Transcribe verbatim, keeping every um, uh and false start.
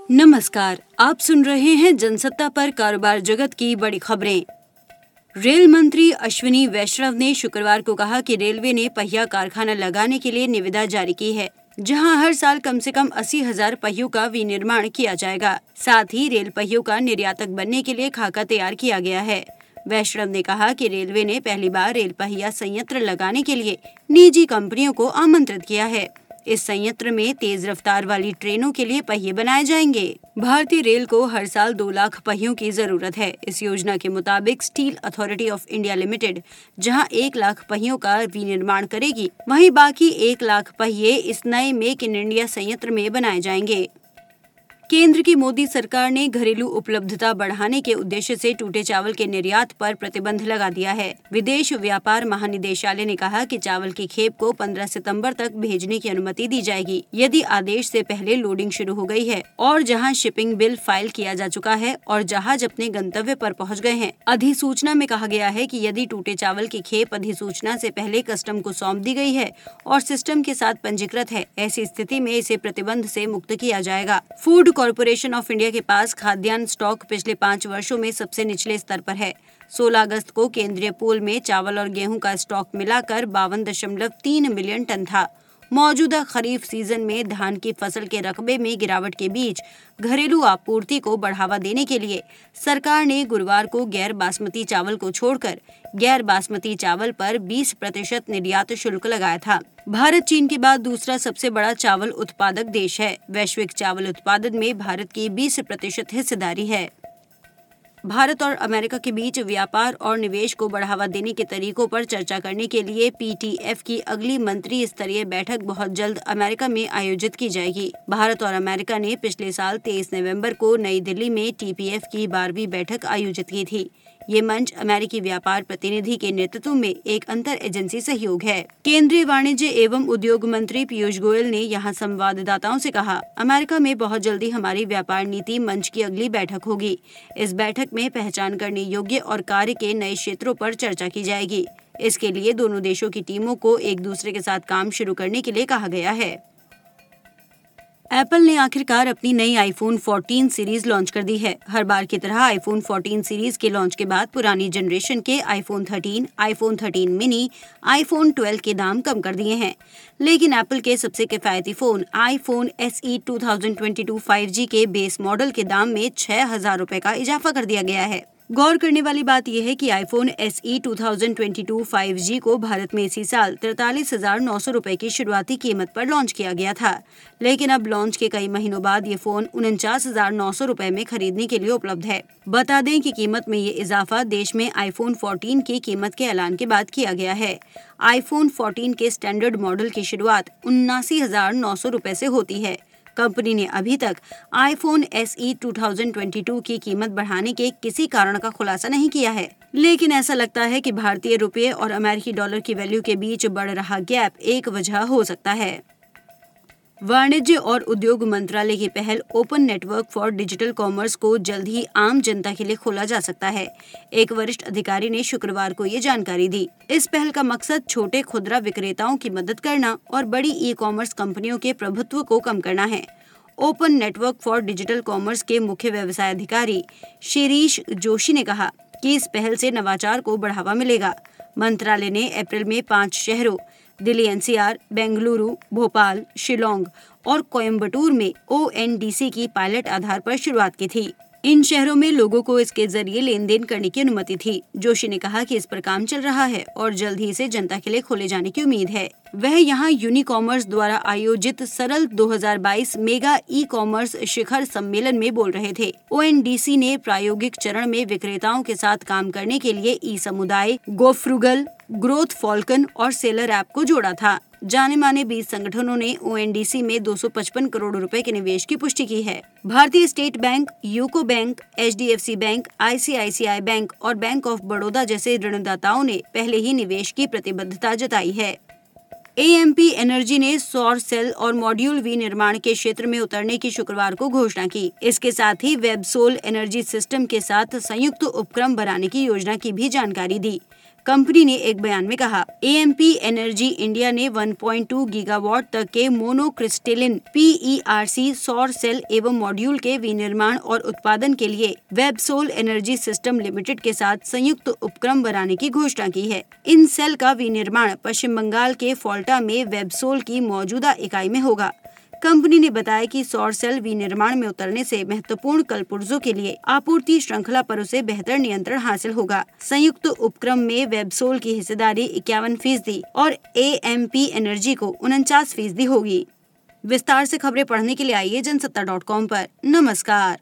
नमस्कार, आप सुन रहे हैं जनसत्ता पर कारोबार जगत की बड़ी खबरें। रेल मंत्री अश्विनी वैष्णव ने शुक्रवार को कहा कि रेलवे ने पहिया कारखाना लगाने के लिए निविदा जारी की है, जहां हर साल कम से कम अस्सी हजार पहियों का विनिर्माण किया जाएगा। साथ ही रेल पहियों का निर्यातक बनने के लिए खाका तैयार किया गया है। वैष्णव ने कहा कि रेलवे ने पहली बार रेल पहिया संयंत्र लगाने के लिए निजी कंपनियों को आमंत्रित किया है। इस संयंत्र में तेज रफ्तार वाली ट्रेनों के लिए पहिए बनाए जाएंगे। भारतीय रेल को हर साल दो लाख पहियों की जरूरत है। इस योजना के मुताबिक steel authority of India limited जहां एक लाख पहियों का विनिर्माण करेगी, वहीं बाकी एक लाख पहिए इस नए मेक इन इंडिया संयंत्र में बनाए जाएंगे। केंद्र की मोदी सरकार ने घरेलू उपलब्धता बढ़ाने के उद्देश्य से टूटे चावल के निर्यात पर प्रतिबंध लगा दिया है। विदेश व्यापार महानिदेशालय ने कहा कि चावल की खेप को पंद्रह सितंबर तक भेजने की अनुमति दी जाएगी, यदि आदेश से पहले लोडिंग शुरू हो गई है और जहां शिपिंग बिल फाइल किया जा चुका है और जहाज अपने गंतव्य पर पहुंच गए हैं। अधिसूचना में कहा गया है कि यदि टूटे चावल की खेप अधिसूचना से पहले कस्टम को सौंप दी गई है और सिस्टम के साथ पंजीकृत है, ऐसी स्थिति में इसे प्रतिबंध से मुक्त किया जाएगा। फूड कॉर्पोरेशन ऑफ इंडिया के पास खाद्यान्न स्टॉक पिछले पाँच वर्षों में सबसे निचले स्तर पर है। सोलह अगस्त को केंद्रीय पूल में चावल और गेहूं का स्टॉक मिलाकर बावन दशमलव तीन मिलियन टन था। मौजूदा खरीफ सीजन में धान की फसल के रकबे में गिरावट के बीच घरेलू आपूर्ति को बढ़ावा देने के लिए सरकार ने गुरुवार को गैर बासमती चावल को छोड़कर गैर बासमती चावल पर बीस प्रतिशत निर्यात शुल्क लगाया था। भारत चीन के बाद दूसरा सबसे बड़ा चावल उत्पादक देश है। वैश्विक चावल उत्पादन में भारत की बीस प्रतिशत हिस्सेदारी है। भारत और अमेरिका के बीच व्यापार और निवेश को बढ़ावा देने के तरीकों पर चर्चा करने के लिए पी टी एफ की अगली मंत्री स्तरीय बैठक बहुत जल्द अमेरिका में आयोजित की जाएगी। भारत और अमेरिका ने पिछले साल तेईस नवंबर को नई दिल्ली में टी पी एफ की बारहवीं बैठक आयोजित की थी। ये मंच अमेरिकी व्यापार प्रतिनिधि के नेतृत्व में एक अंतर एजेंसी सहयोग है। केंद्रीय वाणिज्य एवं उद्योग मंत्री पीयूष गोयल ने यहां संवाददाताओं से कहा, अमेरिका में बहुत जल्दी हमारी व्यापार नीति मंच की अगली बैठक होगी। इस बैठक में पहचान करने योग्य और कार्य के नए क्षेत्रों पर चर्चा की जाएगी। इसके लिए दोनों देशों की टीमों को एक दूसरे के साथ काम शुरू करने के लिए कहा गया है। एप्पल ने आखिरकार अपनी नई आईफोन चौदह सीरीज लॉन्च कर दी है। हर बार की तरह आईफोन चौदह सीरीज के लॉन्च के बाद पुरानी जनरेशन के आईफोन तेरह, आईफोन तेरह मिनी, आईफोन बारह के दाम कम कर दिए हैं। लेकिन एप्पल के सबसे किफायती फोन आईफोन एस ई दो हज़ार बाईस फाइव जी के बेस मॉडल के दाम में छह हजार रुपए का इजाफा कर दिया गया है। गौर करने वाली बात यह है कि आईफोन एस ई दो हज़ार बाईस फाइव जी को भारत में इसी साल तैंतालीस हजार नौ सौ रुपए की शुरुआती कीमत पर लॉन्च किया गया था, लेकिन अब लॉन्च के कई महीनों बाद ये फोन उनचास हजार नौ सौ रुपए में खरीदने के लिए उपलब्ध है। बता दें कि कीमत में ये इजाफा देश में आईफोन चौदह की कीमत के ऐलान के बाद किया गया है। आईफोन चौदह के स्टैंडर्ड मॉडल की शुरुआत उन्नासी हजार नौ सौ रुपए से होती है। कंपनी ने अभी तक आईफोन एस ई दो हज़ार बाईस की कीमत बढ़ाने के किसी कारण का खुलासा नहीं किया है, लेकिन ऐसा लगता है कि भारतीय रुपये और अमेरिकी डॉलर की वैल्यू के बीच बढ़ रहा गैप एक वजह हो सकता है। वाणिज्य और उद्योग मंत्रालय की पहल open network for digital commerce को जल्द ही आम जनता के लिए खोला जा सकता है। एक वरिष्ठ अधिकारी ने शुक्रवार को ये जानकारी दी। इस पहल का मकसद छोटे खुदरा विक्रेताओं की मदद करना और बड़ी ई कॉमर्स कंपनियों के प्रभुत्व को कम करना है। Open network for digital commerce के मुख्य व्यवसाय अधिकारी शिरीष जोशी ने कहा कि इस पहल से नवाचार को बढ़ावा मिलेगा। मंत्रालय ने अप्रैल में पांच शहरों Delhi N C R, Bengaluru, Bhopal, Shillong और कोयम्बटूर में ओ एन डी सी की पायलट आधार पर शुरुआत की थी। इन शहरों में लोगों को इसके जरिए लेन देन करने की अनुमति थी। जोशी ने कहा कि इस पर काम चल रहा है और जल्द ही इसे जनता के लिए खोले जाने की उम्मीद है। वह यहाँ यूनिकॉमर्स द्वारा आयोजित सरल दो हज़ार बाईस मेगा ई कॉमर्स शिखर सम्मेलन में बोल रहे थे। ओ एन डी सी ने प्रायोगिक चरण में विक्रेताओं के साथ काम करने के लिए e Samudaay, GoFrugal, growth falcon और सेलर ऐप को जोड़ा था। जाने माने बीस संगठनों ने ओ एन डी सी में दो सौ पचपन करोड़ रुपए के निवेश की पुष्टि की है। भारतीय state bank, UCO bank, H D F C bank, I C I C I bank और बैंक ऑफ बड़ौदा जैसे ऋणदाताओं ने पहले ही निवेश की प्रतिबद्धता जताई है। ए एम पी एनर्जी ने सौर सेल और मॉड्यूल विनिर्माण के क्षेत्र में उतरने की शुक्रवार को घोषणा की। इसके साथ ही वेबसोल एनर्जी सिस्टम के साथ संयुक्त उपक्रम बनाने की योजना की भी जानकारी दी। कंपनी ने एक बयान में कहा, A M P energy India ने एक पॉइंट दो गीगावाट तक के मोनोक्रिस्टलिन पी ई आर सी सौर सेल एवं मॉड्यूल के विनिर्माण और उत्पादन के लिए वेबसोल एनर्जी सिस्टम लिमिटेड के साथ संयुक्त उपक्रम बनाने की घोषणा की है। इन सेल का विनिर्माण पश्चिम बंगाल के फॉल्टा में वेबसोल की मौजूदा इकाई में होगा। कंपनी ने बताया कि सौर सेल विनिर्माण में उतरने से महत्वपूर्ण कलपुर्जों के लिए आपूर्ति श्रृंखला पर उसे बेहतर नियंत्रण हासिल होगा। संयुक्त उपक्रम में वेबसोल की हिस्सेदारी इक्यावन फीसदी और ए एम पी एनर्जी को उनचास फीसदी होगी। विस्तार से खबरें पढ़ने के लिए आइए जनसत्ता डॉट कॉम पर। नमस्कार।